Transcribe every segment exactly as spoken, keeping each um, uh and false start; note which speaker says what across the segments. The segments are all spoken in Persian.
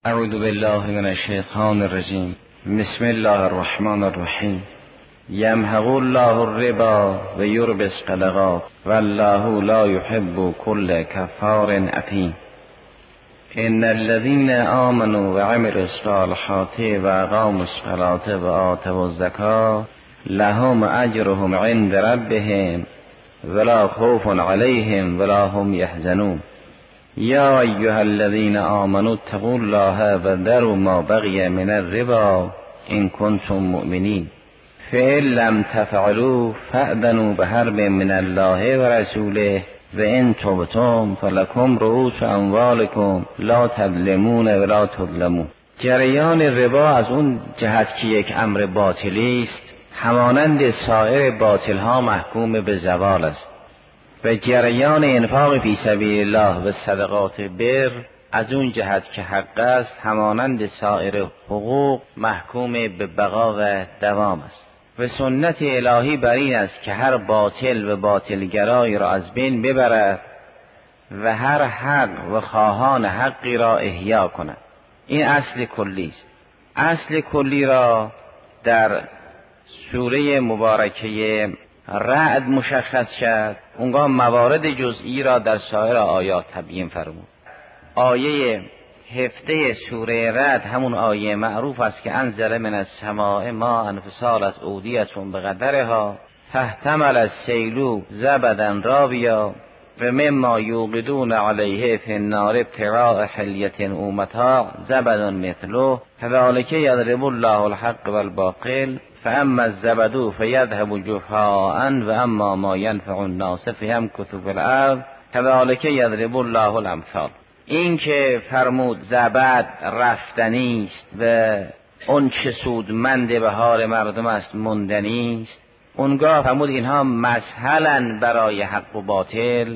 Speaker 1: اعوذ بالله من الشیطان الرجیم. بسم الله الرحمن الرحیم. یمحق الله الربا و یربی الصدقات والله لا یحب كل کفار اثیم. ان الذين آمنوا وعملوا الصالحات واقاموا الصلاة وآتوا الزکاة لهم اجرهم عند ربهم ولا خوف عليهم ولا هم يحزنون. یا ایها الذین آمنوا اتقوا الله و ذروا ما بقی من الربا ان کنتم مؤمنین فإن لم تفعلوا فأذنوا بحرب من الله و رسوله و ان تبتم فلکم رؤوس اموالکم لا تظلمون ولا تظلمون. جریان ربا از اون جهت که یک امر باطلی است همانند سایر باطل ها محکوم به زوال است و جریان انفاق فی سبیل الله و صدقات بر از اون جهت که حق است همانند سایر حقوق محکوم به بقا و دوام است و سنت الهی بر این است که هر باطل و باطلگرایی را از بین ببرد و هر حق و خواهان حقی را احیا کند. این اصل کلی است. اصل کلی را در سوره مبارکه رعد مشخص شد، اونگاه موارد جزئی را در سایر آیات تبیین فرمود. آیه هفده سوره رعد همون آیه معروف است که انزل من السماء ماء فسالت اودیة بقدرها فاحتمل السیل زبدا رابیا و مما یوقدون علیه فی النار ابتغاء حلیة او متاع زبد مثله كذلک یضرب الله الحق والباطل فاما الزبد فیذهب جفاء و اما ما ینفع الناس فیمکث فی الارض كذلک یضرب الله الامثال. این که فرمود زبد رفتنی است و اون چه سودمند به حال مردم است ماندنی است، اونگاه فرمود اینها مسهلن برای حق و باطل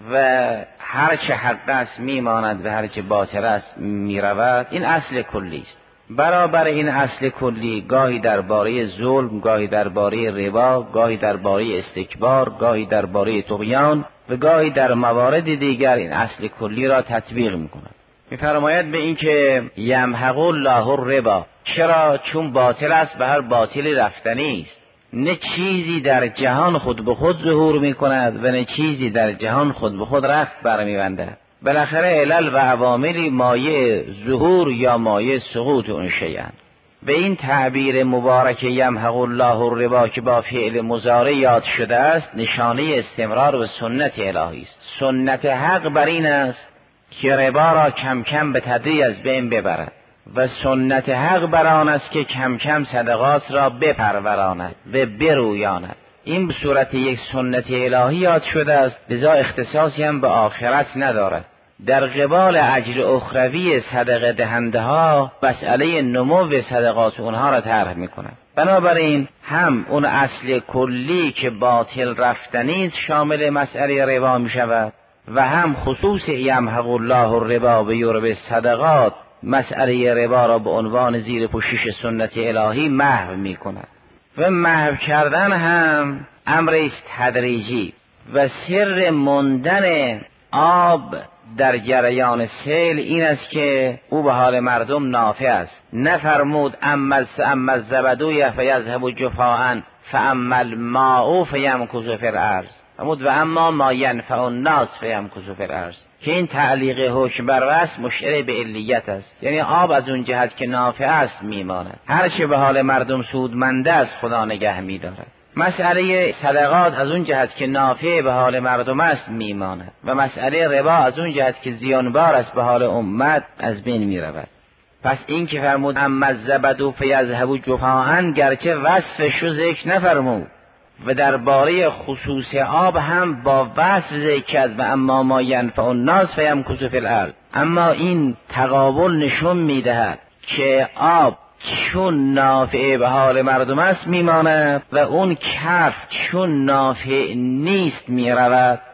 Speaker 1: و هر چه حق است میماند و هر چه باطل است میرود. این اصل کلی است. برابر این اصل کلی گاهی درباره ظلم، گاهی درباره ربا، گاهی درباره استکبار، گاهی درباره طغیان و گاهی در موارد دیگر این اصل کلی را تطبیق می‌کند. می‌فرماید به این که یمحق الله الربا. چرا؟ چون باطل است به هر باطلی رفتنی است. نه چیزی در جهان خود به خود ظهور می‌کند و نه چیزی در جهان خود به خود رفت برمی‌بندد. بالاخره علل و عواملی مایه ظهور یا مایه سقوط اون شیئن. به این تعبیر مبارک یمحق الله الربا که با فعل مضارع یاد شده است نشانه استمرار و سنت الهی است. سنت حق بر این است که ربا را کم کم به تدریج از بین ببرد و سنت حق بر آن است که کم کم صدقات را بپروراند و برویاند. این به صورت یک سنت الهی یاد شده است، لذا اختصاصی هم به آخرت ندارد. در قبال اجر اخروی صدقه دهنده ها مسئله نمو صدقات اونها را طرح میکنند. بنابراین هم اون اصل کلی که باطل رفتنی است شامل مسئله ربا می شود و هم خصوص یمحق الله الربا و یربی الصدقات مسئله ربا را به عنوان زیر پوشش سنت الهی محو می کند. و محو کردن هم امر است تدریجی و سر ماندن آب در جریان سیل این است که او به حال مردم نافع است. نفرمود اما اما الزبد فیذهب جفاء فاما الماء فیمکث فی الارض. فرمود و اما ما ینفع الناس فیمکث فی الارض که این تعلیق حکم بر وصف مشعر به علیت است. یعنی آب از اون جهت که نافع است میماند، هر چه به حال مردم سودمنده است خدا نگه میدارد. مسئله صدقات از اون جهت که نافع به حال مردم است میماند و مسئله ربا از اون جهت که زیانبار است به حال امت از بین میرود. پس این که فرمود اما الزبد فیذهب جفاء گرچه وصفش رو ذکر نفرمود و درباره خصوص آب هم با وصف ذکر است و اما ما ینفع الناس فیمکث فی الارض، اما این تقابل نشون میدهد که آب چون نافع به حال مردم است میماند و اون کف چون نافع نیست میرود.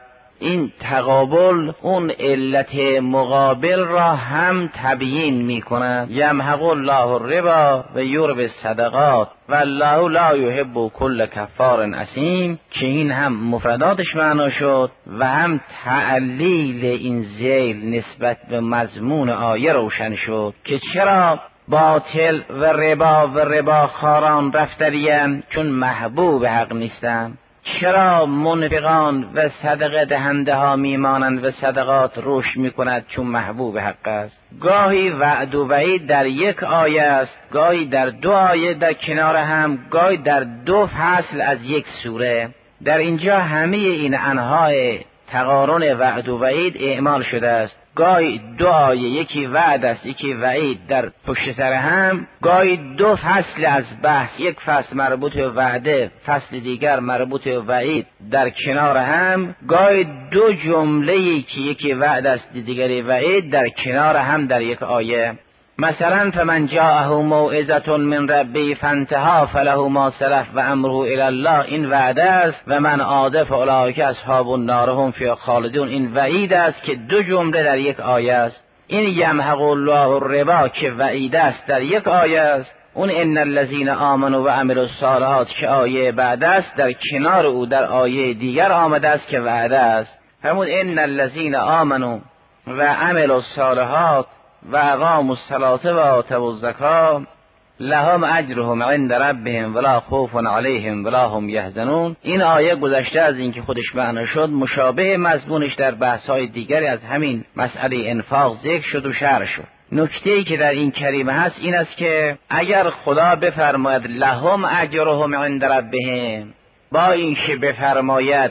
Speaker 1: این تقابل اون علت مقابل را هم تبیین می کند. یمحق الله الربا و یربی الصدقات والله لا یحب کل کفار اثیم، که این هم مفرداتش معنا شد و هم تعلیل این ذیل نسبت به مضمون آیه روشن شد که چرا باطل و ربا و رباخواران رفترین، چون محبوب حق نیستند. چرا منفقان و صدقه دهنده ها میمانند و صدقات رشد میکند؟ چون محبوب حق است. گاهی وعد و وعید در یک آیه است، گاهی در دو آیه در کنار هم، گاهی در دو فصل از یک سوره. در اینجا همه این انواع تقارن وعد و وعید اعمال شده است. گاهی دو آیه، یکی وعد است یکی وعید، در پشت سر هم. گاهی دو فصل از بحث، یک فصل مربوط به وعده، فصل دیگر مربوط به وعید، در کنار هم. گاهی دو جمله که یکی وعد است دیگری وعید در کنار هم در یک آیه. مثلا فمن جاءه موعظة من ربه فانتهى فله ما سلف و امره الی الله، این وعده است. و من عاد فاولئک اصحاب النار هم فیها خالدون، این وعید است که دو جمله در یک آیه است. این یمحق الله الربا که وعید است در یک آیه است. اون ان الذين آمنوا و عملوا الصالحات که آیه بعد است در کنار او در آیه دیگر آمده است که وعده است. همون ان الذين آمنوا و عملوا الصالحات و اقاموا الصلاة و آتوا الزکاة لهم اجرهم عند ربهم ولا خوف علیهم ولا هم یحزنون. این آیه گذشته از اینکه خودش معنا شد، مشابه مضمونش در بحث‌های دیگری از همین مسئله انفاق ذکر شد و شرح شد. نکته‌ای که در این کریمه هست این است که اگر خدا بفرماید لهم اجرهم عند ربهم، با اینکه بفرماید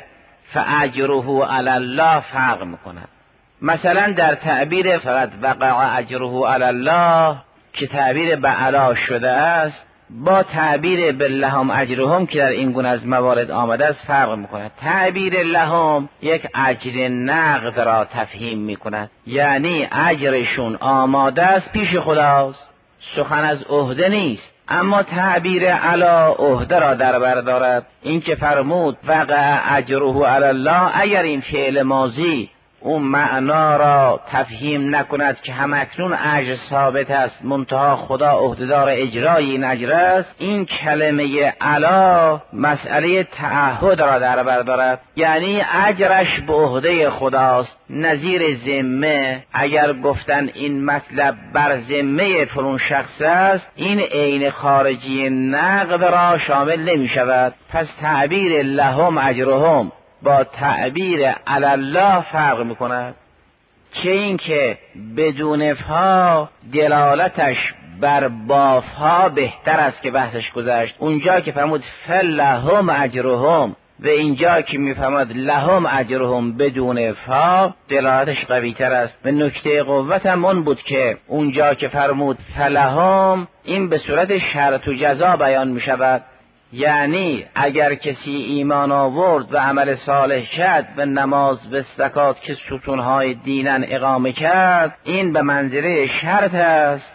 Speaker 1: فاجره علی الله فرق می‌کند. مثلا در تعبیر فقط وقع اجره علی الله که تعبیر به علا شده است، با تعبیر به لهم اجرهم که در این گونه از موارد آمده است فرق میکند. تعبیر لهم یک اجر نقد را تفهیم میکند، یعنی اجرشون آماده است پیش خداست، سخن از عهده نیست. اما تعبیر علا عهده را در بر دارد. این که فرمود وقع اجره علی الله، اگر این فعل ماضی اون معنا را تفهیم نکند که همکنون اجر ثابت است، منتها خدا عهدهدار اجرای این اجر است، این کلمه علا مسئله تعهد را در بر دارد، یعنی اجرش به عهده خداست. نظیر ذمه، اگر گفتن این مطلب بر ذمه فلان شخص است، این عین خارجی نقد را شامل نمی شود. پس تعبیر لهم اجرهم با تعبیر علی الله فرق میکند. چه این که بدون فا دلالتش بر بافها بهتر است که بحثش گذشت. اونجا که فرمود فلهم اجرهم و اینجا که میفهمد لهم اجرهم بدون فا دلالتش قوی تر است. و نکته قوت هم اون بود که اونجا که فرمود فلهم، این به صورت شرط و جزا بیان میشود. یعنی اگر کسی ایمان آورد و عمل صالح کرد و نماز و زکات که ستونهای دینن اقامه کرد، این به منزله شرط است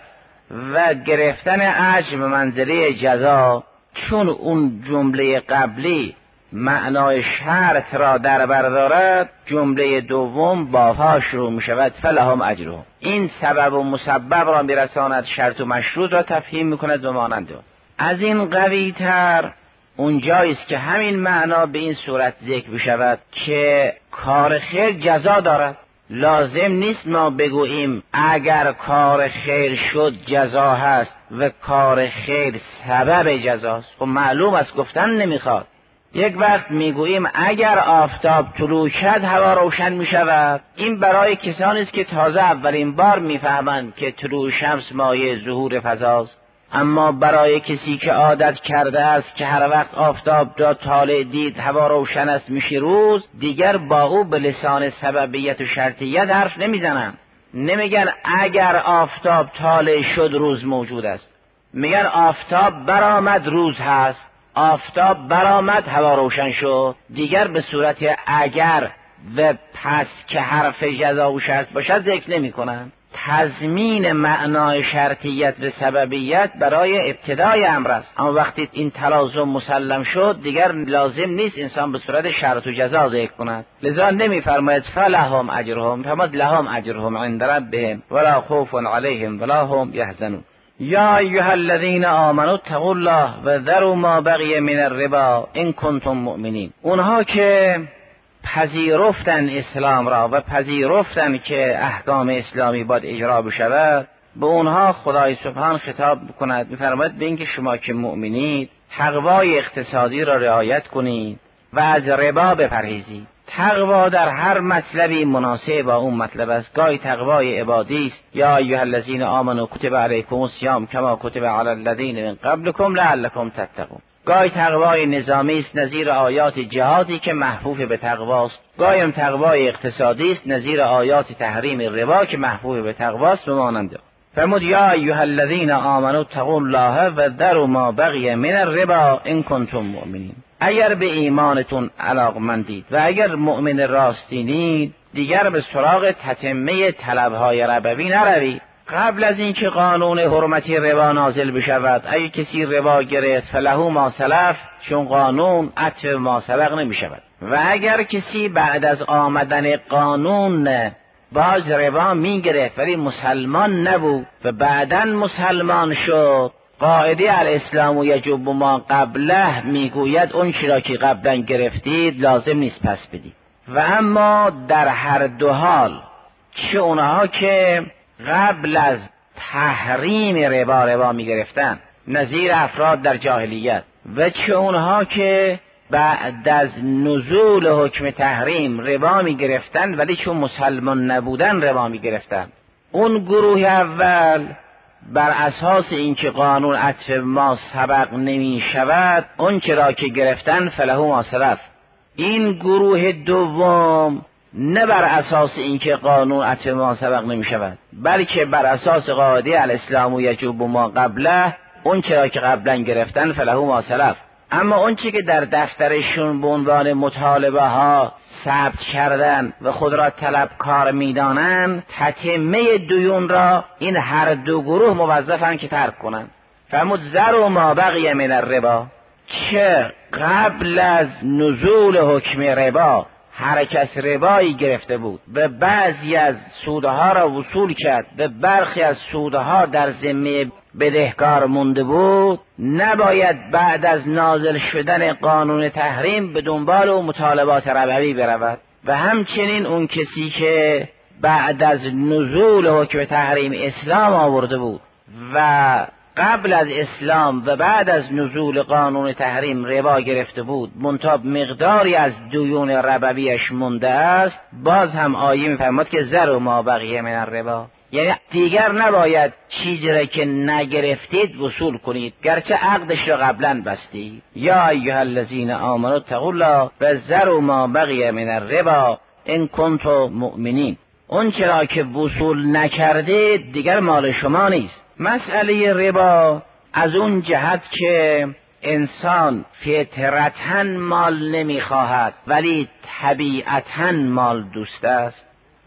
Speaker 1: و گرفتن اجر به منزله جزا. چون اون جمله قبلی معنای شرط را در بر دارد، جمله دوم با فا شروع می شود فلهم اجرهم. این سبب و مسبب را میرساند، شرط و مشروط را تفهیم می کند و مانند. از این قوی تر اونجاییست که همین معنا به این صورت ذکر بشود که کار خیر جزا دارد. لازم نیست ما بگوییم اگر کار خیر شد جزا هست و کار خیر سبب جزاست. خب معلوم است، گفتن نمیخواد. یک وقت میگوییم اگر آفتاب طلوع کرد هوا روشن میشود. این برای کسانی است که تازه اولین بار میفهمند که طلوع شمس مایه ظهور فضاست. اما برای کسی که عادت کرده است که هر وقت آفتاب داد طالع دید هوا روشن است میشه روز، دیگر با او به لسان سببیت و شرطیت حرف نمیزنن. نمیگن اگر آفتاب طالع شد روز موجود است، میگن آفتاب برآمد روز هست، آفتاب برآمد هوا روشن شد. دیگر به صورت اگر و پس که حرف جزا و شرط باشد ذکر نمی کنن.
Speaker 2: تضمین معنای شرطیت و سببیت برای ابتدای امر است، اما وقتی این تلازم مسلم شد دیگر لازم نیست انسان به صورت شرط و جزا ذکر کند. لذا نمیفرماید فلهم اجرهم، فرمود لهم اجرهم عند ربهم ولا خوف علیهم ولا هم یحزنون. یا ایها الذین آمنوا اتقوا الله و ذروا ما بقی من الربا ان کنتم مؤمنین. اونها که پذیرفتن اسلام را و پذیرفتن که احکام اسلامی باید اجرا بشود، به اونها خدای سبحان خطاب بکند، می‌فرماید به اینکه شما که مؤمنید تقوای اقتصادی را رعایت کنید و از ربا بپرهیزید. تقوا در هر مطلبی مناسب با اون مطلب است. گاهی تقوای عبادی است، یا ایها الذین آمنوا کتب علیکم الصیام کما کتب علی الذین من قبلکم لعلکم تتقون. گاهی تقوای نظامی است نظیر آیات جهادی که محفوف به تقواست. گاهی هم تقوای اقتصادی است نظیر آیات تحریم ربا که محفوف به تقواست. به مانند فرمود یا ایها الذین آمنوا اتقوا الله و ذروا ما بقی من الربا ان کنتم مؤمنین. اگر به ایمانتون علاقمندید و اگر مؤمن راستینید دیگر به سراغ تتمه طلبهای ربوی نروید. قبل از اینکه قانون حرمتی ربا نازل بشود اگر کسی ربا گرفت فله ما سلف، چون قانون عطف ما سبق نمی شود. و اگر کسی بعد از آمدن قانون باز ربا می گرفت ولی مسلمان نبود و بعداً مسلمان شد، قاعده الاسلام یجب ما قبله میگوید اون چرا که قبلا گرفتید لازم نیست پس بدید. و اما در هر دو حال، چه اونها که قبل از تحریم ربا ربا می گرفتن نظیر افراد در جاهلیت و چه اونها که بعد از نزول حکم تحریم ربا می گرفتن ولی چون مسلمان نبودن ربا می گرفتن، اون گروه اول بر اساس اینکه قانون عطف ما سبق نمی شود اون چرا که گرفتن فله ما سلف. این گروه دوم نه بر اساس اینکه قانون عطف ما سبق نمی شود بلکه بر اساس قاعده الاسلام یجب ما قبله، اون چرا که قبلا گرفتن فله ما سلف. اما اون چی که در دفترشون به عنوان مطالبه ها ثبت کردن و خود را طلبکار میدانند، تتمه دیون را این هر دو گروه موظفن که ترک کنند. فرمود ذروا ما بقی من الربا، چه قبل از نزول حکم ربا هر کس ربایی گرفته بود و بعضی از سودها را وصول کرد و برخی از سودها در ذمه بدهکار مونده بود، نباید بعد از نازل شدن قانون تحریم به دنبال و مطالبات ربوی برود. و همچنین اون کسی که بعد از نزول حکم تحریم اسلام آورده بود و قبل از اسلام و بعد از نزول قانون تحریم ربا گرفته بود منتها مقداری از دیون ربویش مونده است، باز هم آیه می‌فرماد که ذروا ما بقی من الربا، یعنی دیگر نباید چیزی را که نگرفتید وصول کنید گرچه عقدش را قبلا بستید. یا ایها الذین آمنوا اتقوا الله و ذروا ما بقی من الربا ان کنتم مؤمنین. اون چرا که وصول نکردید دیگر مال شما نیست. مسئله ربا از اون جهت که انسان فطرتاً مال نمیخواهد ولی طبیعتاً مال دوست است.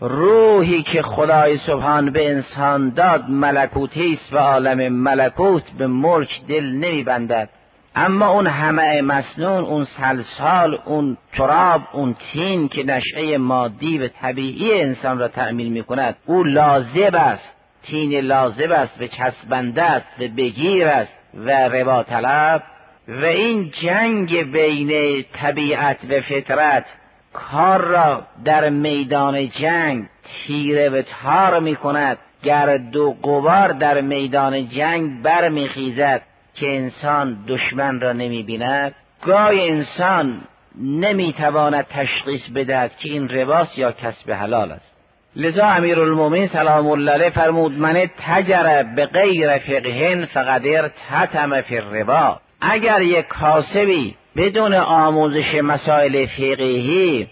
Speaker 2: روحی که خدای سبحان به انسان داد ملکوتی است و عالم ملکوت به ملک دل نمیبندد، اما اون همه مسنون، اون سلسال، اون تراب، اون تین که نشأه مادی و طبیعی انسان را تأمین میکند او لازم است، تین لازم است و چسبنده است و بگیر است و ربا طلب. و این جنگ بین طبیعت و فطرت کار را در میدان جنگ تیره و تار می کند. گرد و غبار در میدان جنگ بر می خیزد که انسان دشمن را نمی بیند. گاهی انسان نمی تواند تشخیص بدهد که این رباست یا کسب حلال است. لذا امیرالمومنین سلام الله علیه فرمود من تجر به غیر فقه فقد ارتطم فی الربا. اگر یک کاسبی بدون آموزش مسائل فقهی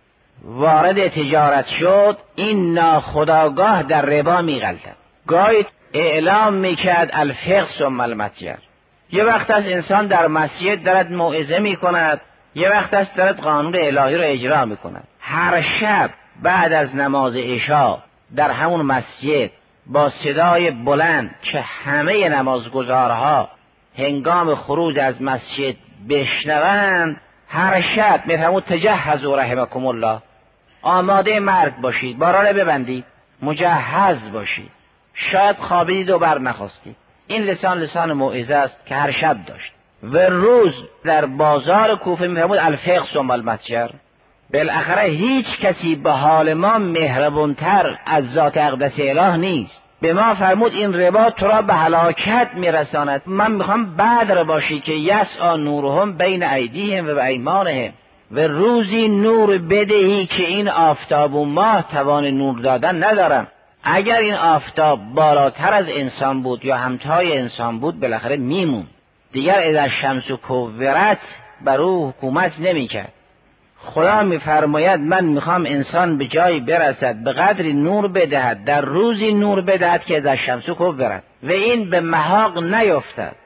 Speaker 2: وارد تجارت شد این ناخودآگاه در ربا می‌غلطد. گاهی اعلام میکرد الفقه ثم المتجر. یه وقت است انسان در مسجد دارد موعظه میکند، یه وقت است دارد قانون الهی را اجرا میکند. هر شب بعد از نماز عشا در همون مسجد با صدای بلند که همه نمازگزارها هنگام خروج از مسجد بشنوند، هر شب میفرمود تجهزوا رحمکم الله، آماده مرگ باشید، بارانه ببندید، مجهز باشید، شاید خوابیدید و بر نخواستید. این لسان لسان موعظه است که هر شب داشت. و روز در بازار کوفه میفرمود الفقه ثم المتجر، بالاخره هیچ کسی به حال ما مهربانتر از ذات اقدس اله نیست. به ما فرمود این ربا تو را به هلاکت میرساند. من میخوام بدر باشی که یسعی نورهم بین ایدیهم و ایمانهم، و روزی نور بدهی که این آفتاب و ماه توان نور دادن ندارم. اگر این آفتاب بالاتر از انسان بود یا همتای انسان بود بالاخره میمون، دیگر اذا شمس کورت بر او حکومت نمیکرد. خدا میفرماید من میخوام انسان به جایی برسد به قدری نور بدهد، در روزی نور بدهد که اذا شمس کورت، و این به محاق نیفتد.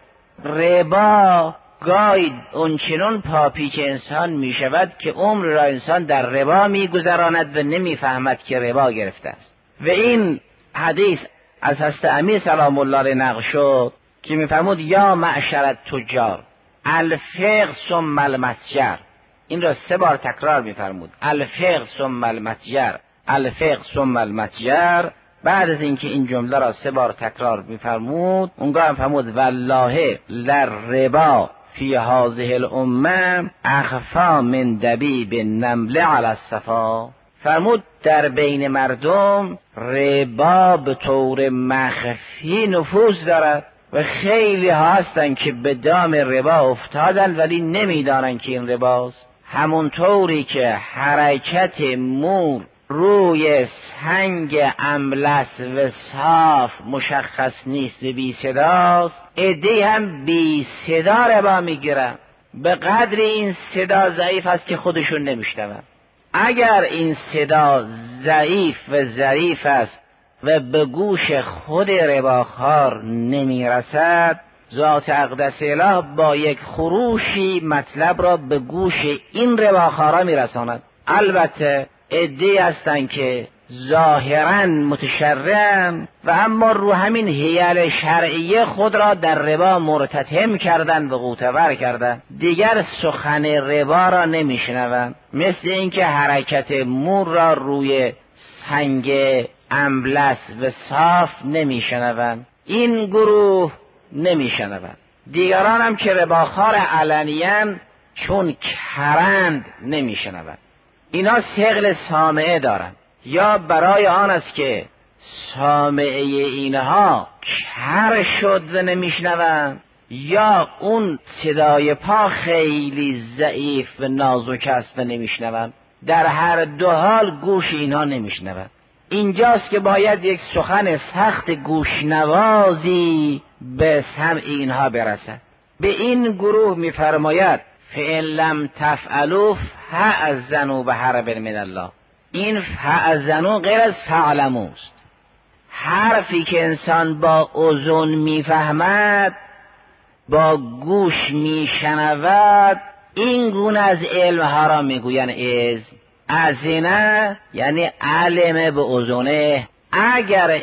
Speaker 2: ربا گاهی اونچنان پاپیچ انسان میشود که عمر را انسان در ربا میگذراند و نمیفهمد که ربا گرفته است. و این حدیث از حضرت امیر سلام الله علیه نقل شد که میفرمود یا معشر التجار الفقه ثم المتجر. این را سه بار تکرار میفرمود، الفقه ثم المتجر، الفقه ثم المتجر. بعد از اینکه این جمله را سه بار تکرار میفرمود، اونگاه فرمود والله للربا فی هذه الامه اخفا من دبیب النمل علی الصفا. فرمود در بین مردم ربا به طور مخفی نفوذ دارد و خیلی هستن که به دام ربا افتادن ولی نمیدانن که این رباست. همونطوری که حرکت مور روی سنگ املس و صاف مشخص نیست و بی صداست، عده‌ای هم بی صدا ربا میگیرن، به قدر این صدا ضعیف است که خودشون نمیشنون. اگر این صدا ضعیف و ظریف است و به گوش خود رباخوار نمیرسد، ذات اقدس اله با یک خروشی مطلب را به گوش این رباخوارا میرساند. البته عده‌ای هستند که ظاهراً متشرعن و اما رو همین حیل شرعیه خود را در ربا مرتتم کردن و غوطه‌ور کردن، دیگر سخن ربا را نمیشنوند، مثل اینکه حرکت مور را روی سنگ املس و صاف نمیشنوند. این گروه نمیشنوند. دیگران هم که رباخوار علنیان چون کرند نمیشنوند. اینا ثقل سامعه دارند، یا برای آن است که سامعه اینها کر شد و نمیشنوند، یا اون صدای پا خیلی ضعیف و نازک است و نمیشنوند. در هر دو حال گوش اینها نمیشنوند. اینجاست که باید یک سخن سخت گوشنوازی به سمع اینها برسد. به این گروه میفرماید فإن لم تفعلوا فأذنوا بحرب من الله. این فأذنوا غیر از فاعلموا است. حرفی که انسان با اذن میفهمد، با گوش میشنود، این گونه از علمها را میگویند از اذنه، یعنی علم به اذنه. اگر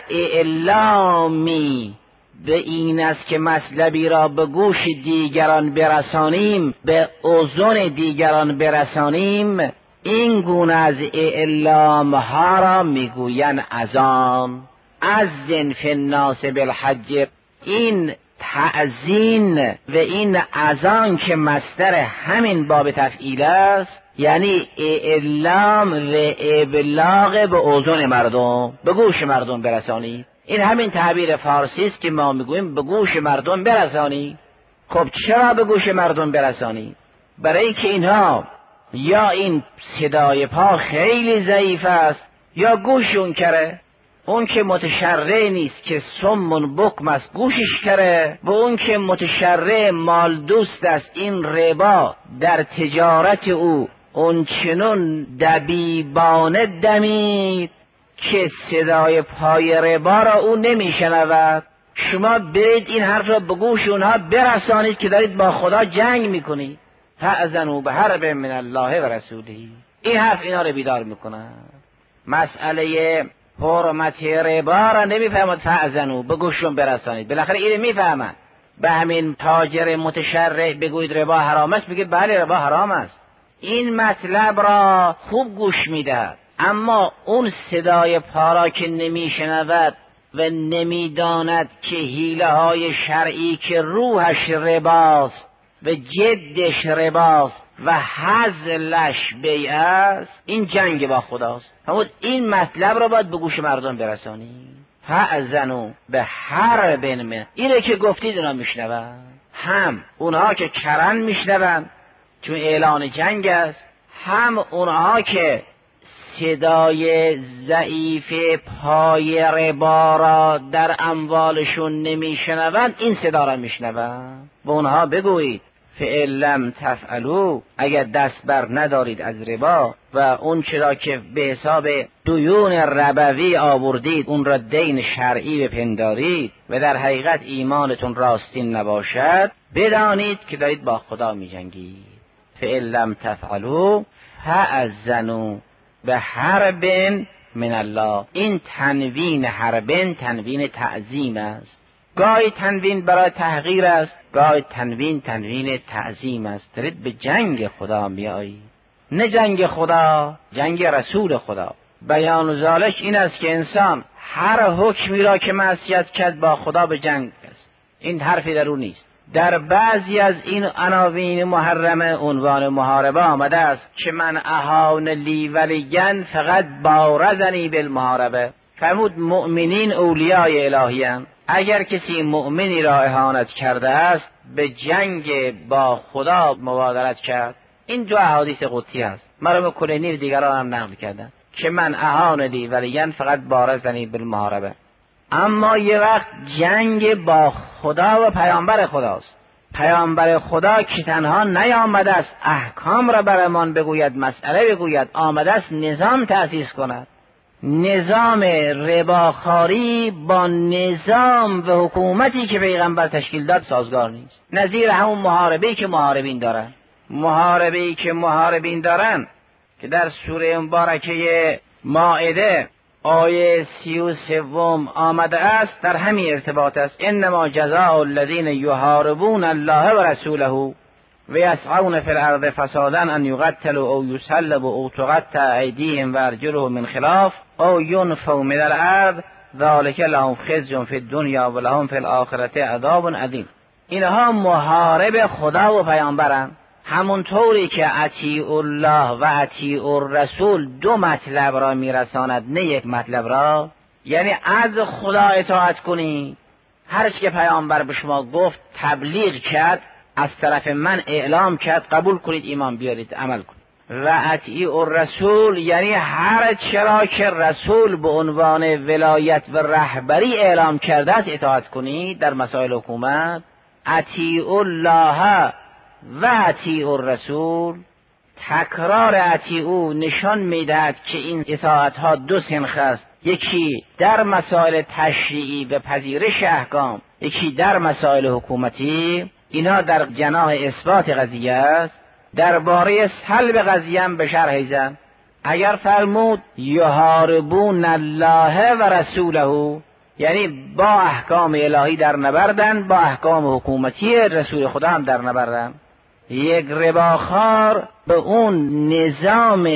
Speaker 2: اعلامی به این است که مطلبی را به گوش دیگران برسانیم، به اذن دیگران برسانیم، این گونه از اعلام ها را میگویند اذان. اذن فی الناس بالحج. این تأذین و این اذان که مصدر همین باب تفعیل است، یعنی اعلام و ابلاغ به اذن مردم، به گوش مردم برسانی. این همین تعبیر فارسی است که ما میگوییم به گوش مردم برسانی. خب چرا به گوش مردم برسانی؟ برای که اینها یا این صدای پا خیلی ضعیف است یا گوش اون کره. اون که متشرع نیست که سمون بکم است گوشش کره، و اون که متشرع مال دوست است این ربا در تجارت او اون چنون دبیبانه دمید که صدای پای ربا را او نمیشنود. شما برید این حرف را به گوش اونها برسانید که دارید با خدا جنگ میکنید. فأذنوا بحرب من الله و رسوله. این حرف اینا رو بیدار میکنه. مسئله حرمت ربا را نمیفهمد فأذنوا به گوششون برسانید. بالاخره اینو میفهمند. به همین تاجر متشرع بگویید ربا حرام است، بگید بله ربا حرام است. این مطلب را خوب گوش میدهد، اما اون صدای پارا که نمیشنود و نمیداند که حیله های شرعی که روحش رباست و جدش رباست و هزلش بیع است، این جنگ با خداست. همون این مطلب را باید به گوش مردم برسانی. فأذنوا به حرب من، اینه که گفتید اونا میشنون، هم اونها که کرن میشنون چون اعلان جنگ است، هم اونها که صدای ضعیف پای ربا را در اموالشون نمیشنوند این صدا را میشنوند. به اونها بگویید فإن لم تفعلوا، اگر دست بر ندارید از ربا و اون چرا که به حساب دیون ربوی آوردید اون را دین شرعی بپندارید و در حقیقت ایمانتون راستین نباشد، بدانید که دارید با خدا میجنگید. فإن لم تفعلوا فأذنوا به حرب من الله. این تنوین حربن تنوین تعظیم است. گاهی تنوین برای تحقیر است، گاهی تنوین تنوین تعظیم است. دارید به جنگ خدا میایید، نه جنگ خدا، جنگ رسول خدا. بیان ذالک این است که انسان هر حکمی را که معصیت کرد با خدا به جنگ است. این حرفی در اون نیست. در بعضی از این عناوین محرمه عنوان محاربه آمده است که من اهان لی ولیین فقط بارزنی بالمحاربه. فرمود مؤمنین اولیای الهی‌اند. اگر کسی مؤمنی را اهانت کرده است به جنگ با خدا مبادرت کرد. این دو احادیث قدسی است، مرحوم کلینی و دیگران هم نقل کردن که من اهان لی ولیین فقط بارزنی بالمحاربه. اما یه وقت جنگ با خدا و پیامبر خداست. پیامبر خدا که تنها نیامده است احکام را برمان بگوید، مسئله بگوید، آمده است نظام تأسیس کند. نظام رباخواری با نظام و حکومتی که پیغمبر تشکیل داد سازگار نیست. نظیر همون محاربه‌ای که محاربین دارن، محاربه‌ای که محاربین دارن که در سوره مبارکه مائده آیه سی و سوم آمده است، در همین ارتباط است. انما جزاء الذین یحاربون الله و رسوله و یسعون فی الارض فسادا ان یقتلوا او یسلبوا او تقطع ایدیهم و ارجلهم من خلاف او ینفوا من الارض ذلک لهم خزی فی الدنیا و لهم فی الاخرة عذاب عظیم. اینها محارب خدا و پیامبرند. همونطوری که اطیع الله و اطیع الرسول دو مطلب را میرساند، نه یک مطلب را. یعنی از خدا اطاعت کنید، هر چی که پیامبر به شما گفت تبلیغ کرد، از طرف من اعلام کرد، قبول کنید، ایمان بیارید، عمل کنید. و اطیع الرسول یعنی هر چرا که رسول به عنوان ولایت و رهبری اعلام کرده است اطاعت کنید در مسائل حکومت. اطیع الله و اطیع الرسول، تکرار اطیعو نشان میدهد که این اطاعت ها دو سنخ است، یکی در مسائل تشریعی و پذیرش احکام، یکی در مسائل حکومتی. اینا در جناح اثبات قضیه است. درباره سلب قضیه هم به شرح زن. اگر فرمود یحاربون الله و رسوله، یعنی با احکام الهی در نبردن، با احکام حکومتی رسول خدا هم در نبردن. یک رباخوار به اون نظام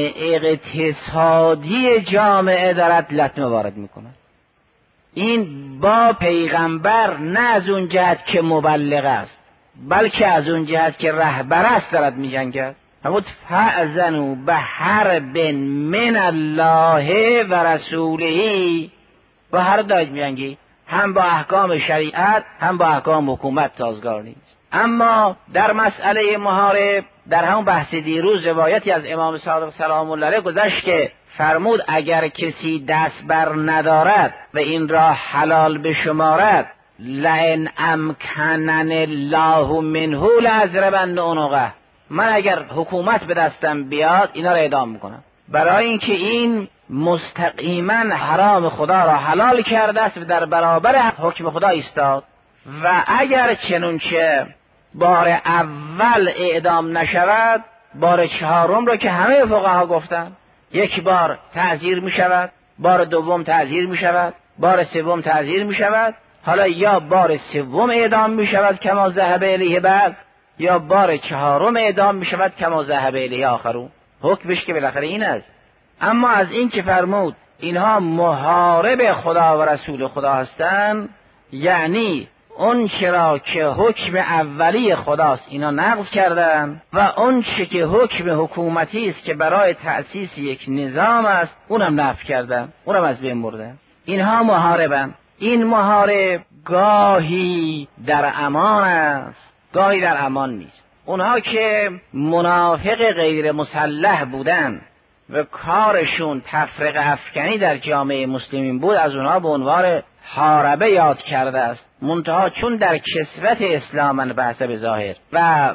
Speaker 2: اقتصادی جامعه دارد لطمه وارد میکنه. این با پیغمبر نه از اون جهت که مبلغ است، بلکه از اون جهت که رهبر است دارد میجنگد. همون فأذنوا به حرب من الله و رسوله، با هر داید میجنگی، هم با احکام شریعت هم با احکام حکومت سازگار نیست. اما در مسئله محارب در همون بحث دیروز روایتی از امام صادق سلام الله علیه گذشت که فرمود اگر کسی دست بر ندارد و این را حلال بشمارد، لئن امکنن الله منه لأضربن عنقه، من اگر حکومت به دستم بیاد اینا را اعدام میکنم. برای اینکه این مستقیما حرام خدا را حلال کرده است و در برابر حکم خدا ایستاد. و اگر چنونچه بار اول اعدام نشود، بار چهارم را که همه فقها گفتن یک بار تعزیر می شود بار دوم تعزیر می شود، بار سوم تعزیر می شود، حالا یا بار سوم اعدام می شود کما ذهب الیه بعض، یا بار چهارم اعدام می شود کما ذهب الیه آخرون. حکمش که بالاخره این است. اما از این که فرمود اینها محارب خدا و رسول خدا هستند، یعنی اون چرا که حکم اولی خداست اینا نقض کردن و اون چه که حکم حکومتی است که برای تأسیس یک نظام است اونم نفی کردن، اونم از بین بردن. اینها محاربن. این محارب گاهی در امان است، گاهی در امان نیست. اونها که منافق غیر مسلح بودن و کارشون تفرقه افکنی در جامعه مسلمین بود، از اونها به عنوان حاربه یاد کرده است. منتها چون در کسوت اسلامن به حسب ظاهر و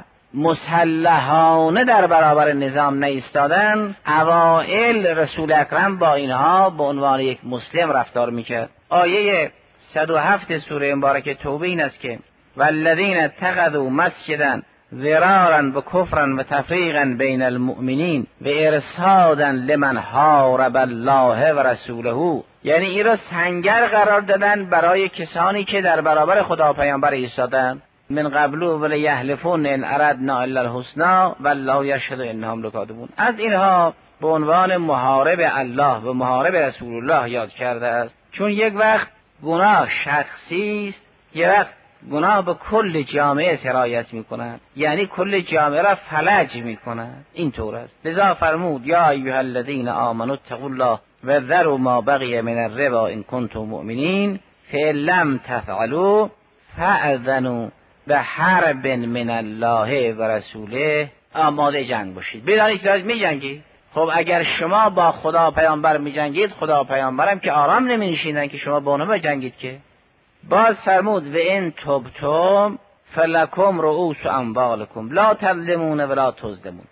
Speaker 2: مسلحانه در برابر نظام نایستادن، اوائل رسول اکرم با اینها به عنوان یک مسلم رفتار میکرد. آیه صد و هفت سوره مبارکه توبه این است که والذین اتخذوا مسجدا ضرارا و کفرا و تفریقا بین المؤمنین و ارصادا لمن حارب الله و رسوله، یعنی این را سنگر قرار دادن برای کسانی که در برابر خدا و پیامبر ایستادن. من قبلو ولی یحلفون ان اردنا الا الحسنى والله یشهد انهم لکاذبون. از اینها به عنوان محارب الله و محارب رسول الله یاد کرده است، چون یک وقت گناه شخصی است، یک وقت گناه به کل جامعه سرایت میکنند، یعنی کل جامعه را فلج میکنند. این طور است. لذا فرمود یا ایها الذین آمنوا اتقوا الله و ذروا ما بقی من الربا ان کنتم مؤمنین فإن لم تفعلوا فأذنوا بحرب من الله و رسوله. آماده جنگ باشید. بدانید که دارید میجنگید. خب اگر شما با خدا پیامبر میجنگید، خدا پیامبرم که آرام نمینشینن که شما با اونها بجنگید که. باز فرمود و ان تبتم فلکم رؤوس اموالکم لا تظلمون ولا تظلمون.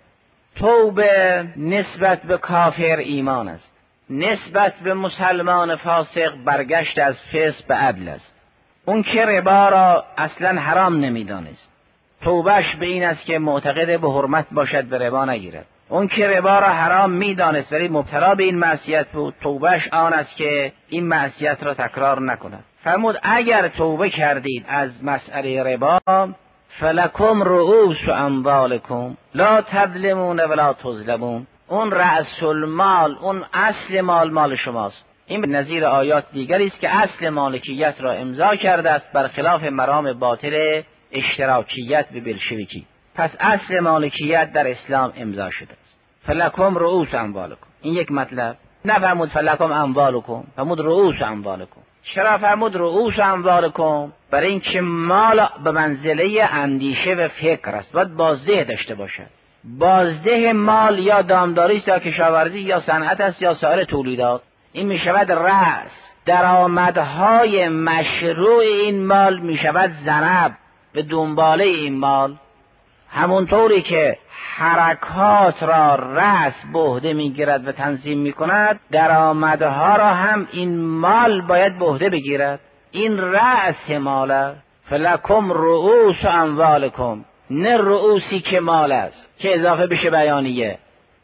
Speaker 2: توبه نسبت به کافر ایمان است، نسبت به مسلمان فاسق برگشت از فسق به عدل است. اون که ربا را اصلا حرام نمیدانست، توبهش به این است که معتقد به حرمت باشد، به ربا نگیرد. اون که ربا را حرام میدانست ولی مبتلا به این معصیت بود، توبهش آن است که این معصیت را تکرار نکند. فرمود اگر توبه کردید از مسئله ربا فلکم رؤوس اموالکم لا تظلمون ولا تظلمون. اون رأس المال، اون اصل مال مال شماست. این به نظیر آیات دیگری است که اصل مالکیت را امضا کرده است، برخلاف مرام باطل اشتراکیت به بلشویکی. پس اصل مالکیت در اسلام امضا شده است. فلکم رؤوس اموالکم. این یک مطلب. نفرمود فلکم اموالکم، فرمود رؤوس اموالکم. چرا فرمود رؤوس اموالکم؟ برای اینکه مال به منزله اندیشه و فکر است، باید بازده داشته باشد. بازده مال یا دامداری است یا کشاورزی یا صنعت است یا سایر تولیدات. این می شود رأس. درآمدهای مشروع این مال می شود ذنب به دنباله این مال. همونطوری که حرکات را رأس به عهده میگیرد و تنظیم میکند، درآمدها را هم این مال باید به عهده بگیرد. این رأس مال. فلکم رؤوس اموالکم، نه رؤوسی که مال است که اضافه بشه بیانیه.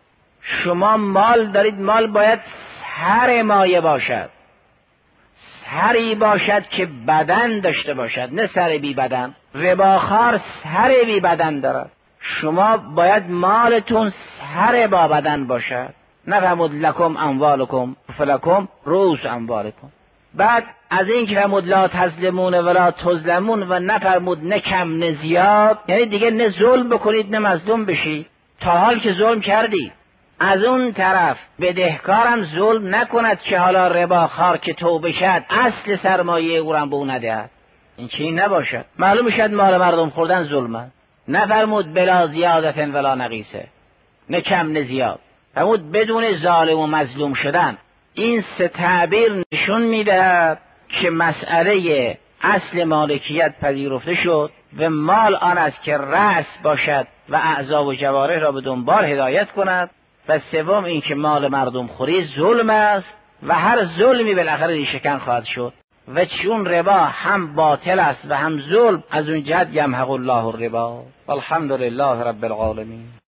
Speaker 2: شما مال دارید، مال باید سر مایه باشد، سری باشد که بدن داشته باشد، نه سر بی بدن. رباخوار سر بی بدن دارد. شما باید مالتون سر با بدن باشد. نفرمود لکم اموالکم فلکم رؤوس اموالکم. بعد از این که فرمود لا تظلمون ولا تظلمون و نفرمود نه کم نه زیاد، یعنی دیگه نه ظلم بکنید نه مظلوم بشید. تا حال که ظلم کردید، از اون طرف بدهکارم ظلم نکند که حالا رباخوار که توبه شد اصل سرمایه او را به او ندهد. این چی نباشد. معلوم شد مال مردم خوردن ظلمه. نفرمود بلا زیادت ولا نقیصه، نه کم نه زیاد. فرمود بدون ظالم و مظلوم شدن. این سه تعبیر نشون میدهد که مسئله اصل مالکیت پذیرفته شد و مال آن است که رأس باشد و اعضا و جوارح را به دنبال هدایت کند. و سوم این که مال مردم خوری ظلم است و هر ظلمی بالاخره ریشه‌کن خواهد شد. و چون ربا هم باطل است و هم ظلم، از اون جهت یمحق الله الربا. والحمد لله رب العالمین.